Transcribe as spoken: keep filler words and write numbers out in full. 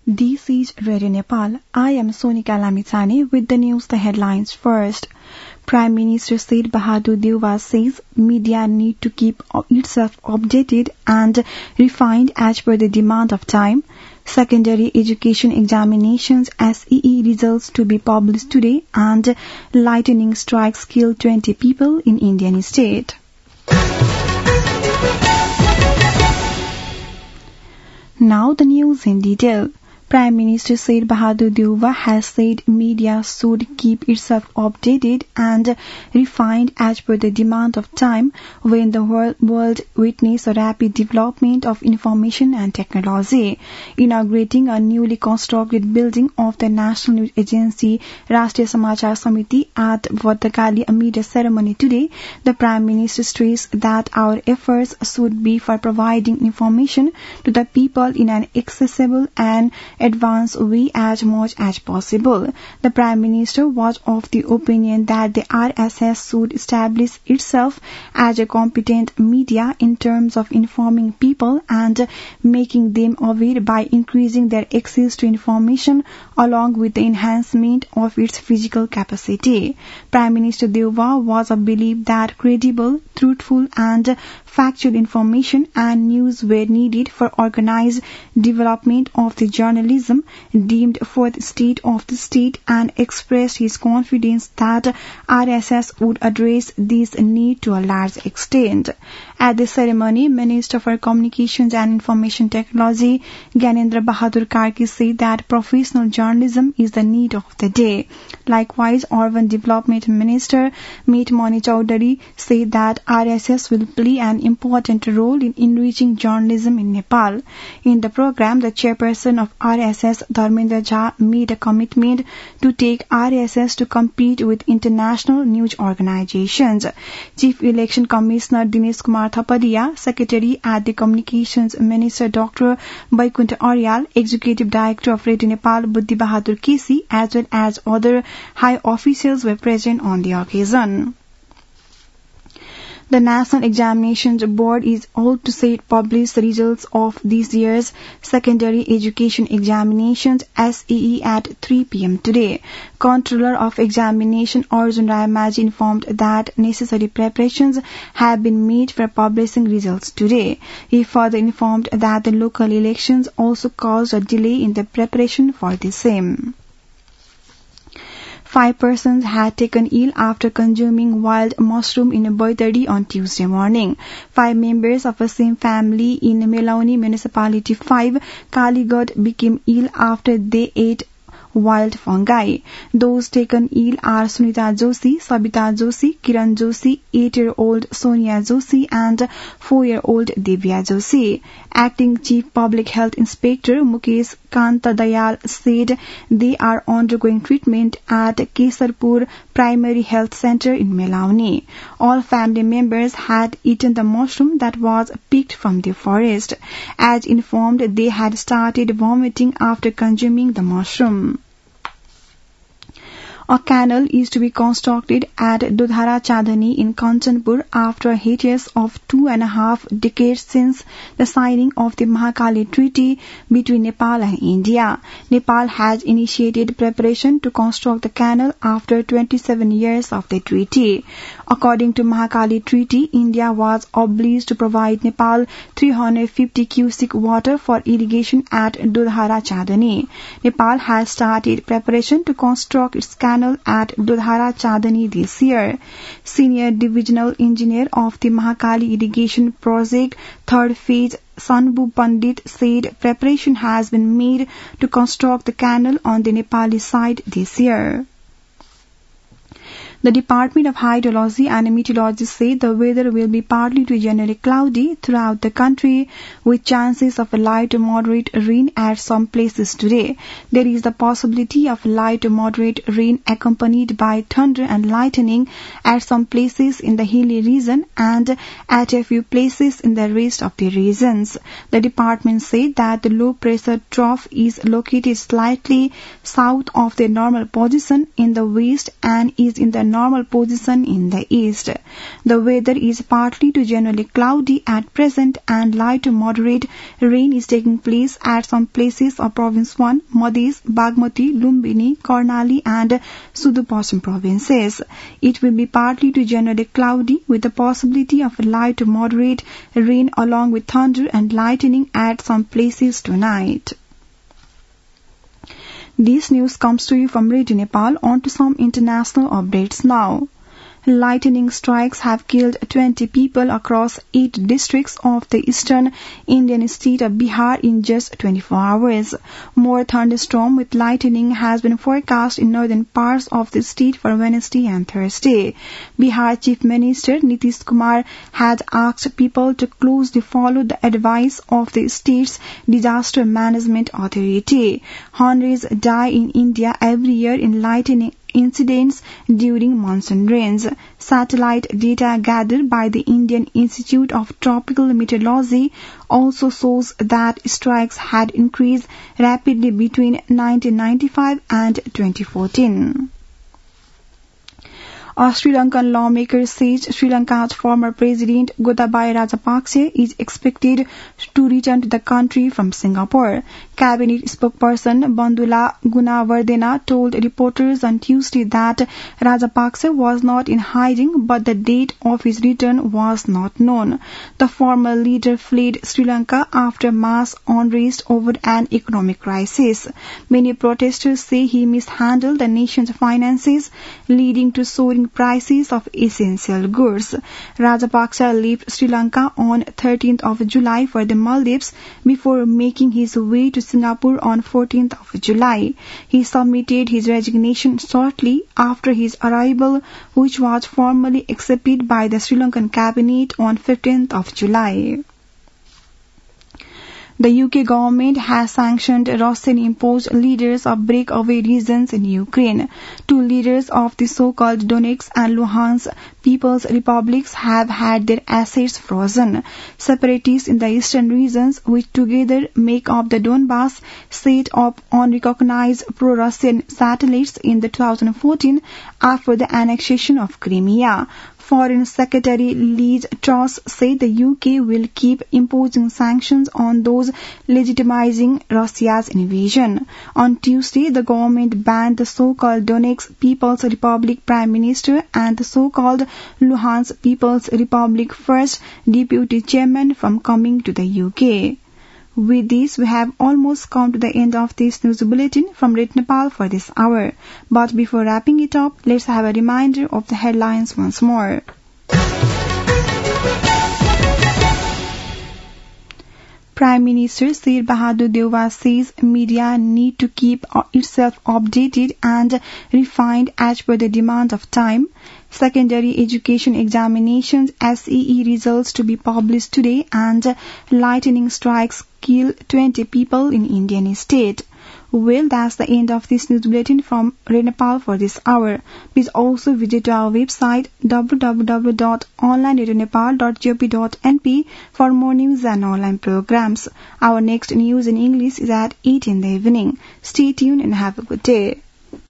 This is Radio Nepal. I am Sonika Lamitsane with the news, the headlines first. Prime Minister Sher Bahadur Deuba says media need to keep itself updated and refined as per the demand of time. Secondary education examinations S E E results to be published today, and lightning strikes killed twenty people in Indian state. Now the news in detail. Prime Minister Sher Bahadur Deuba has said media should keep itself updated and refined as per the demand of time when the world witnessed a rapid development of information and technology. Inaugurating a newly constructed building of the National News Agency Rashtriya Samachar Samiti at Vattakali amid a ceremony today, the Prime Minister stressed that our efforts should be for providing information to the people in an accessible and advance way as much as possible. The Prime Minister was of the opinion that the R S S should establish itself as a competent media in terms of informing people and making them aware by increasing their access to information along with the enhancement of its physical capacity. Prime Minister Deuba was of belief that credible, truthful and factual information and news were needed for organized development of the journalism deemed fourth state of the state, and expressed his confidence that R S S would address this need to a large extent. At the ceremony, Minister for Communications and Information Technology Gyanendra Bahadur Karki said that professional journalism is the need of the day. Likewise, Urban Development Minister Meet Mani Chowdhury said that R S S will play an important role in enriching journalism in Nepal. In the program, the chairperson of R S S, Dharmendra Jha, made a commitment to take R S S to compete with international news organizations. Chief Election Commissioner Dinesh Kumar Thapadia, Secretary at the Communications Minister Doctor Vaikuntha Aryal, Executive Director of Radio Nepal Buddhi Bahadur Kesi, as well as other high officials were present on the occasion. The National Examinations Board is all to set publish the results of this year's secondary education examinations S E E at three p m today. Controller of Examination Arjun Rayamaji informed that necessary preparations have been made for publishing results today. He further informed that the local elections also caused a delay in the preparation for the same. Five persons had taken ill after consuming wild mushroom in Boitari on Tuesday morning. Five members of the same family in Melauni Municipality five, Kaligad, became ill after they ate wild fungi. Those taken ill are Sunita Joshi, Sabita Joshi, Kiran Joshi, eight-year-old Sonia Joshi and four-year-old Divya Joshi. Acting Chief Public Health Inspector Mukesh Kanta Dayal said they are undergoing treatment at Kesarpur Primary Health Center in Melauni. All family members had eaten the mushroom that was picked from the forest. As informed, they had started vomiting after consuming the mushroom. A canal is to be constructed at Dudhara Chadani in Kanchanpur after a hiatus of two and a half decades since the signing of the Mahakali Treaty between Nepal and India. Nepal has initiated preparation to construct the canal after twenty-seven years of the treaty. According to Mahakali Treaty, India was obliged to provide Nepal three hundred fifty cubic water for irrigation at Dudhara Chadani. Nepal has started preparation to construct its canal at Dudhara Chadani this year. Senior Divisional Engineer of the Mahakali Irrigation Project, third phase, Sanbu Pandit, said preparation has been made to construct the canal on the Nepali side this year. The Department of Hydrology and Meteorology said the weather will be partly to generally cloudy throughout the country with chances of a light to moderate rain at some places today. There is the possibility of light to moderate rain accompanied by thunder and lightning at some places in the hilly region and at a few places in the rest of the regions. The department said that the low pressure trough is located slightly south of the normal position in the west and is in the normal position in the east. The weather is partly to generally cloudy at present and light to moderate rain is taking place at some places of Province one, Madhya, Bagmati, Lumbini, Karnali and Sudurpashchim provinces. It will be partly to generally cloudy with the possibility of light to moderate rain along with thunder and lightning at some places tonight. This news comes to you from Radio Nepal. On to some international updates now. Lightning strikes have killed twenty people across eight districts of the eastern Indian state of Bihar in just twenty-four hours. More thunderstorm with lightning has been forecast in northern parts of the state for Wednesday and Thursday. Bihar Chief Minister Nitish Kumar had asked people to closely follow the advice of the state's Disaster Management Authority. Hundreds die in India every year in lightning incidents during monsoon rains. Satellite data gathered by the Indian Institute of Tropical Meteorology also shows that strikes had increased rapidly between nineteen ninety-five and twenty fourteen. A Sri Lankan lawmaker says Sri Lanka's former president Gotabaya Rajapaksa is expected to return to the country from Singapore. Cabinet spokesperson Bandula Gunawardena told reporters on Tuesday that Rajapaksa was not in hiding, but the date of his return was not known. The former leader fled Sri Lanka after mass unrest over an economic crisis. Many protesters say he mishandled the nation's finances, leading to soaring prices of essential goods. Rajapaksa left Sri Lanka on thirteenth of July for the Maldives before making his way to Singapore on fourteenth of July. He submitted his resignation shortly after his arrival, which was formally accepted by the Sri Lankan cabinet on fifteenth of July. The U K government has sanctioned Russian-imposed leaders of breakaway regions in Ukraine. Two leaders of the so-called Donetsk and Luhansk People's Republics have had their assets frozen. Separatists in the eastern regions, which together make up the Donbass, set up unrecognized pro-Russian satellites in the two thousand fourteen after the annexation of Crimea. Foreign Secretary Liz Truss said the U K will keep imposing sanctions on those legitimizing Russia's invasion. On Tuesday, the government banned the so-called Donetsk People's Republic Prime Minister and the so-called Luhansk People's Republic First Deputy Chairman from coming to the U K. With this, we have almost come to the end of this news bulletin from Radio Nepal for this hour. But before wrapping it up, let's have a reminder of the headlines once more. Prime Minister Sher Bahadur Deuba says media need to keep itself updated and refined as per the demand of time. Secondary education examinations S E E results to be published today, and lightning strikes kill twenty people in Indian state. Well, that's the end of this news bulletin from Radio Nepal for this hour. Please also visit our website w w w dot online radio nepal dot g o v dot n p for more news and online programs. Our next news in English is at eight in the evening. Stay tuned and have a good day.